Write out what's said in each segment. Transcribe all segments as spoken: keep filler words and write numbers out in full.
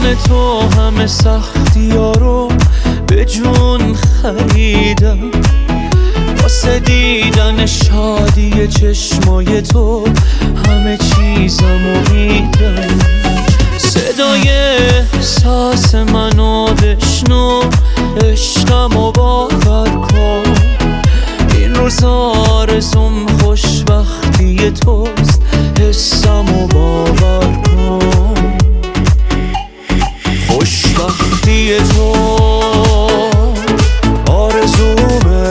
بدون تو همه سختی ها رو به جون خریدم، واسه دیدن شادی چشمای تو همه چیزمو میدم. صدای احساس منو بشنو، عشقمو باور کن، این روزا آرزوم خوشبختی توست، حسمو باور کن. خوشبختی تو آرزومه،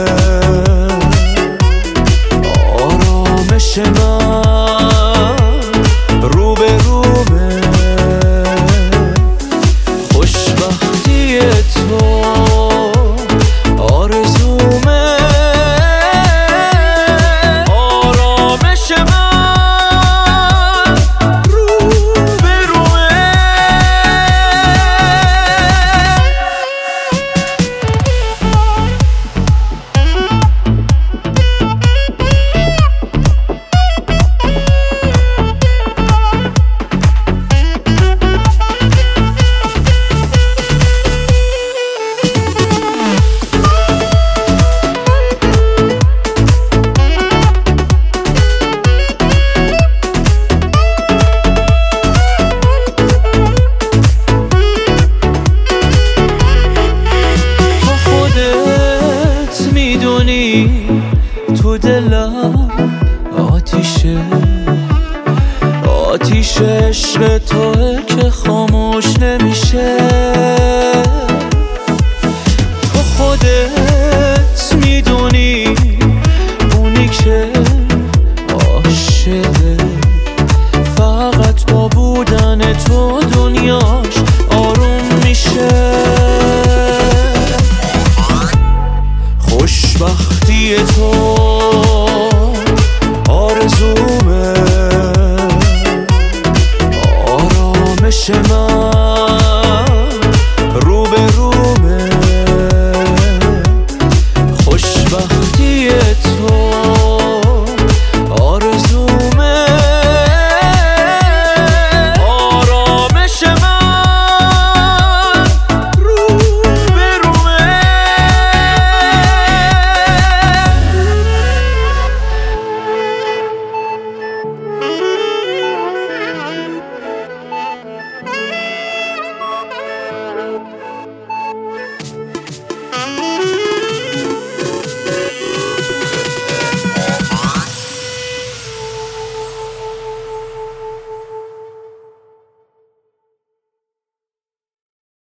آرامش من رو به رومه. خوشبختی تو آرزومه، آرامش من رو به رومه. تو دلم آتیشه، آتیش عشق توه که خاموش نمیشه. تو خودت میدونی اونی که عاشقه، فقط با بودن تو دنیاش آروم میشه. خوشبختی تو آرزومه، آرامش من